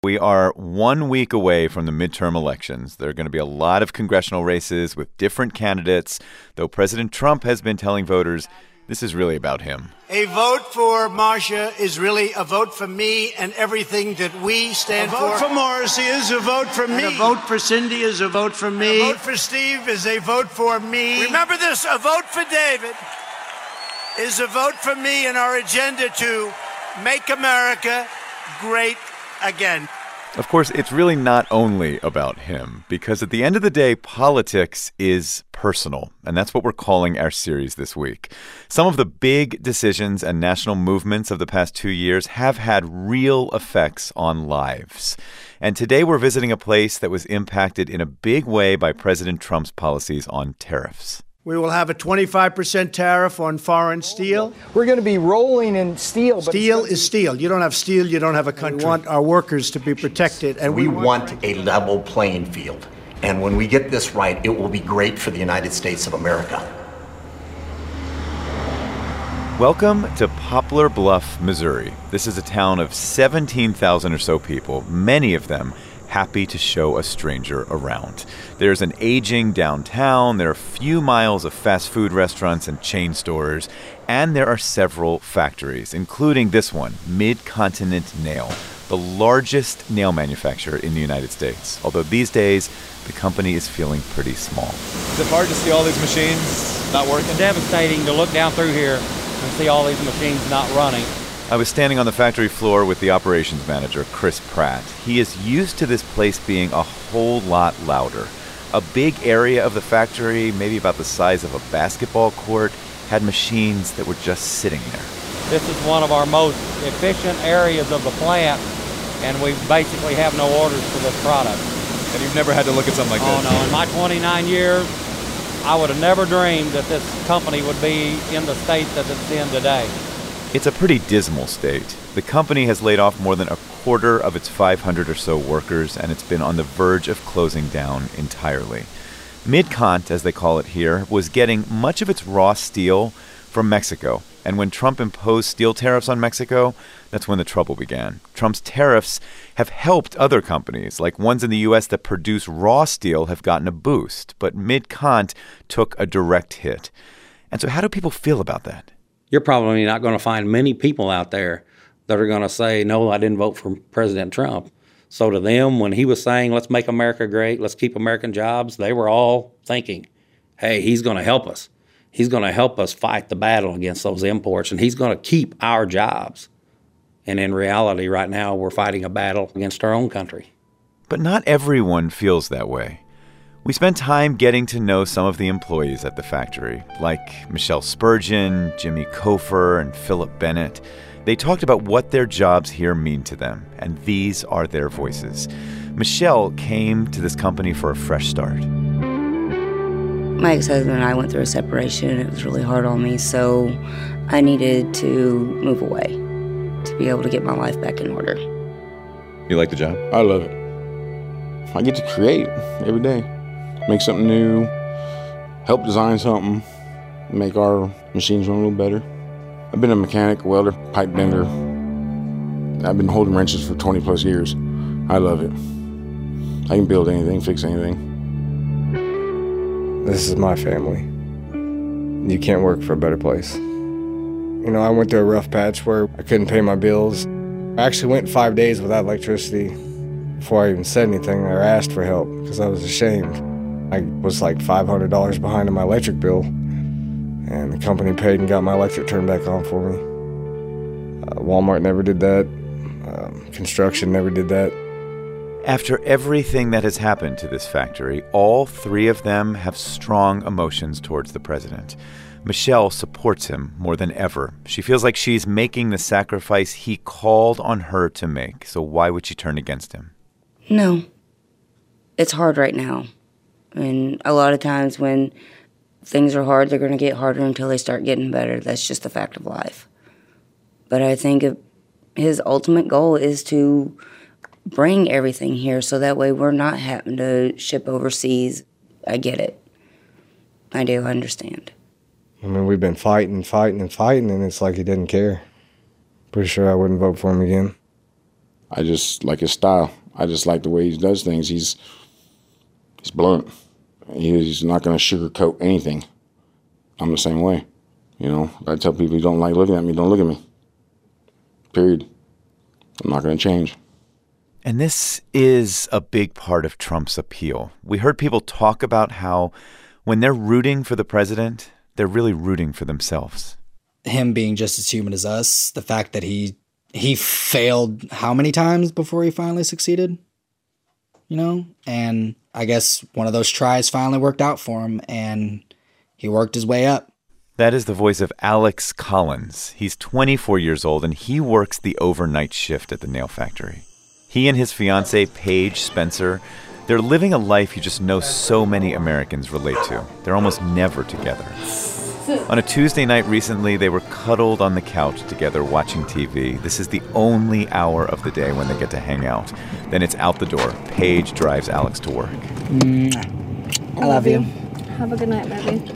We are 1 week away from the midterm elections. There are going to be a lot of congressional races with different candidates, though President Trump has been telling voters this is really about him. A vote for Marcia is really a vote for me and everything that we stand for. A vote for Morrissey is a vote for me. And a vote for Cindy is a vote for me. And a vote for Steve is a vote for me. Remember this, a vote for David is a vote for me and our agenda to make America great again. Of course, it's really not only about him, because at the end of the day, politics is personal, and that's what we're calling our series this week. Some of the big decisions and national movements of the past 2 years have had real effects on lives. And today we're visiting a place that was impacted in a big way by President Trump's policies on tariffs. We will have a 25% tariff on foreign steel. We're going to be rolling in steel. Steel is steel. You don't have steel, you don't have a country. We want our workers to be protected. And we want a level playing field. And when we get this right, it will be great for the United States of America. Welcome to Poplar Bluff, Missouri. This is a town of 17,000 or so people, many of them happy to show a stranger around. There's an aging downtown, there are a few miles of fast food restaurants and chain stores, and there are several factories, including this one, Mid-Continent Nail, the largest nail manufacturer in the United States. Although these days, the company is feeling pretty small. Is it hard to see all these machines not working? It's devastating to look down through here and see all these machines not running. I was standing on the factory floor with the operations manager, Chris Pratt. He is used to this place being a whole lot louder. A big area of the factory, maybe about the size of a basketball court, had machines that were just sitting there. This is one of our most efficient areas of the plant, and we basically have no orders for this product. And you've never had to look at something like this? Oh, no. In my 29 years, I would have never dreamed that this company would be in the state that it's in today. It's a pretty dismal state. The company has laid off more than a quarter of its 500 or so workers, and it's been on the verge of closing down entirely. Mid-Cont, as they call it here, was getting much of its raw steel from Mexico. And when Trump imposed steel tariffs on Mexico, that's when the trouble began. Trump's tariffs have helped other companies, like ones in the U.S. that produce raw steel have gotten a boost. But Mid-Cont took a direct hit. And so how do people feel about that? You're probably not going to find many people out there that are going to say, no, I didn't vote for President Trump. So to them, when he was saying, let's make America great, let's keep American jobs, they were all thinking, hey, he's going to help us. He's going to help us fight the battle against those imports, and he's going to keep our jobs. And in reality, right now, we're fighting a battle against our own country. But not everyone feels that way. We spent time getting to know some of the employees at the factory, like Michelle Spurgeon, Jimmy Kofer, and Philip Bennett. They talked about what their jobs here mean to them, and these are their voices. Michelle came to this company for a fresh start. My ex-husband and I went through a separation. It was really hard on me, so I needed to move away to be able to get my life back in order. You like the job? I love it. I get to create every day. Make something new, help design something, make our machines run a little better. I've been a mechanic, welder, pipe bender. I've been holding wrenches for 20 plus years. I love it. I can build anything, fix anything. This is my family. You can't work for a better place. You know, I went through a rough patch where I couldn't pay my bills. I actually went 5 days without electricity before I even said anything or asked for help because I was ashamed. I was like $500 behind on my electric bill, and the company paid and got my electric turned back on for me. Walmart never did that. Construction never did that. After everything that has happened to this factory, all three of them have strong emotions towards the president. Michelle supports him more than ever. She feels like she's making the sacrifice he called on her to make. So why would she turn against him? No. It's hard right now. And a lot of times when things are hard, they're going to get harder until they start getting better. That's just a fact of life. But I think his ultimate goal is to bring everything here so that way we're not having to ship overseas. I get it. I do understand. I mean, we've been fighting, and it's like he didn't care. Pretty sure I wouldn't vote for him again. I just like his style. I just like the way he does things. He's blunt. He's not going to sugarcoat anything. I'm the same way. You know, I tell people you don't like looking at me, don't look at me. Period. I'm not going to change. And this is a big part of Trump's appeal. We heard people talk about how when they're rooting for the president, they're really rooting for themselves. Him being just as human as us, the fact that he failed how many times before he finally succeeded? You know? And I guess one of those tries finally worked out for him, and he worked his way up. That is the voice of Alex Collins. He's 24 years old, and he works the overnight shift at the nail factory. He and his fiancée, Paige Spencer, they're living a life you just know so many Americans relate to. They're almost never together. On a Tuesday night recently, they were cuddled on the couch together watching TV. This is the only hour of the day when they get to hang out. Then it's out the door. Paige drives Alex to work. I love you. Have a good night, baby.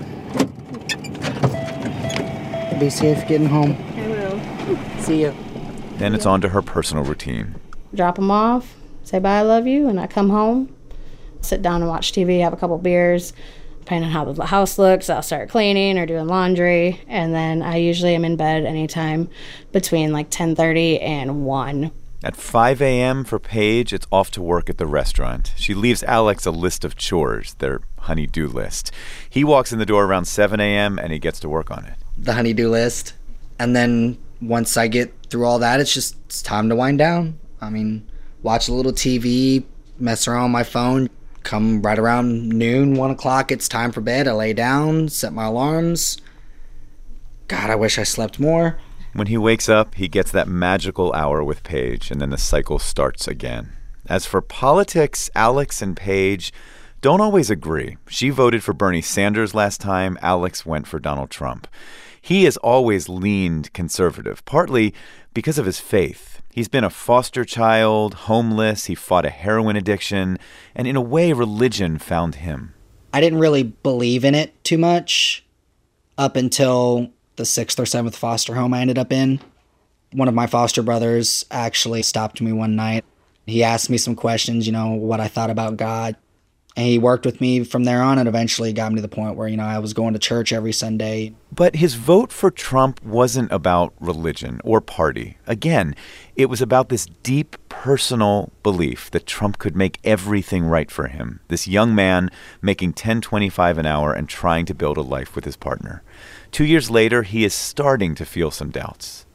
Be safe getting home. I will. See you. Then it's on to her personal routine. Drop them off, say bye, I love you, and I come home, sit down and watch TV, have a couple beers. Depending on how the house looks, I'll start cleaning or doing laundry, and then I usually am in bed anytime between like 10:30 and 1. At 5 a.m. for Paige, it's off to work at the restaurant. She leaves Alex a list of chores, their honey-do list. He walks in the door around 7 a.m. and he gets to work on it. The honey-do list. And then once I get through all that, it's time to wind down. I mean, watch a little TV, mess around on my phone. Come right around noon, 1 o'clock, it's time for bed. I lay down, set my alarms. God, I wish I slept more. When he wakes up, he gets that magical hour with Paige, and then the cycle starts again. As for politics, Alex and Paige don't always agree. She voted for Bernie Sanders last time. Alex went for Donald Trump. He has always leaned conservative, partly because of his faith. He's been a foster child, homeless, he fought a heroin addiction, and in a way, religion found him. I didn't really believe in it too much up until the 6th or 7th foster home I ended up in. One of my foster brothers actually stopped me one night. He asked me some questions, what I thought about God. And he worked with me from there on and eventually got me to the point where, I was going to church every Sunday. But his vote for Trump wasn't about religion or party. Again, it was about this deep personal belief that Trump could make everything right for him. This young man making $10.25 an hour and trying to build a life with his partner. 2 years later, he is starting to feel some doubts.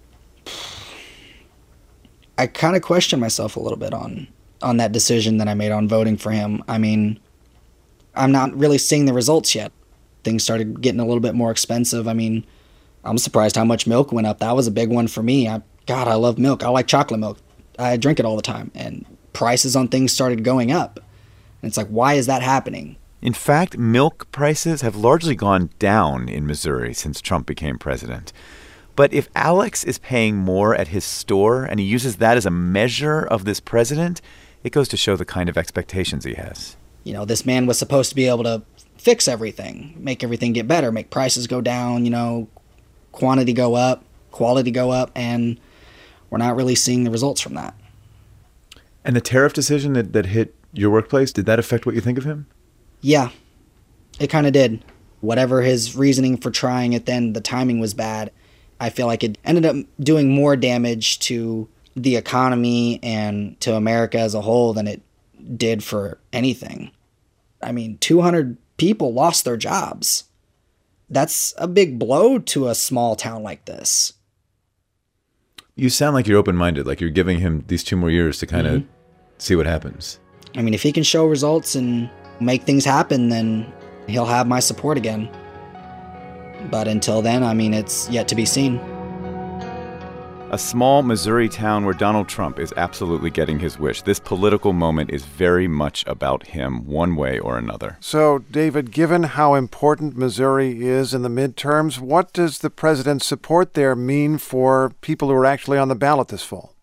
I kind of question myself a little bit on that decision that I made on voting for him. I mean, I'm not really seeing the results yet. Things started getting a little bit more expensive. I mean, I'm surprised how much milk went up. That was a big one for me. God, I love milk. I like chocolate milk. I drink it all the time. And prices on things started going up. And it's like, why is that happening? In fact, milk prices have largely gone down in Missouri since Trump became president. But if Alex is paying more at his store and he uses that as a measure of this president, it goes to show the kind of expectations he has. This man was supposed to be able to fix everything, make everything get better, make prices go down, quantity go up, quality go up, and we're not really seeing the results from that. And the tariff decision that hit your workplace, did that affect what you think of him? Yeah, it kind of did. Whatever his reasoning for trying it then, the timing was bad. I feel like it ended up doing more damage to the economy and to America as a whole than it did for anything. I mean, 200 people lost their jobs. That's a big blow to a small town like this. You sound like you're open-minded, like you're giving him these 2 more years to kind of see what happens. I mean, if he can show results and make things happen, then he'll have my support again. But until then, I mean, it's yet to be seen. A small Missouri town where Donald Trump is absolutely getting his wish. This political moment is very much about him, one way or another. So, David, given how important Missouri is in the midterms, what does the president's support there mean for people who are actually on the ballot this fall?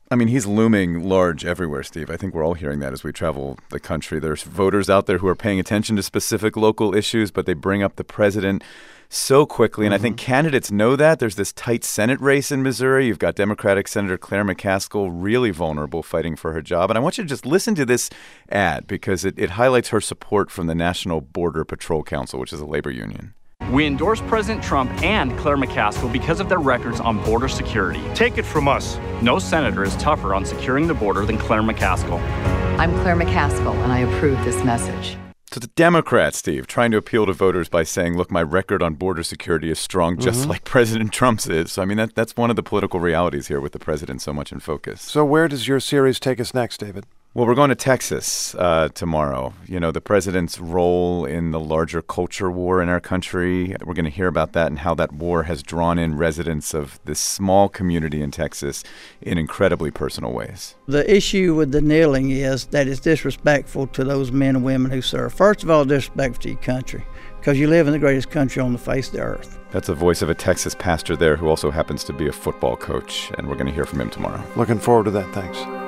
I mean, he's looming large everywhere, Steve. I think we're all hearing that as we travel the country. There's voters out there who are paying attention to specific local issues, but they bring up the president so quickly. And I think candidates know that. There's this tight Senate race in Missouri. You've got Democratic Senator Claire McCaskill, really vulnerable, fighting for her job. And I want you to just listen to this ad because it highlights her support from the National Border Patrol Council, which is a labor union. We endorse President Trump and Claire McCaskill because of their records on border security. Take it from us. No senator is tougher on securing the border than Claire McCaskill. I'm Claire McCaskill, and I approve this message. So the Democrats, Steve, trying to appeal to voters by saying, look, my record on border security is strong, just like President Trump's is. So, I mean, that's one of the political realities here with the president so much in focus. So where does your series take us next, David? Well, we're going to Texas tomorrow. You know, the president's role in the larger culture war in our country. We're going to hear about that and how that war has drawn in residents of this small community in Texas in incredibly personal ways. The issue with the kneeling is that it's disrespectful to those men and women who serve. First of all, disrespectful to your country, because you live in the greatest country on the face of the earth. That's the voice of a Texas pastor there who also happens to be a football coach, and we're going to hear from him tomorrow. Looking forward to that. Thanks.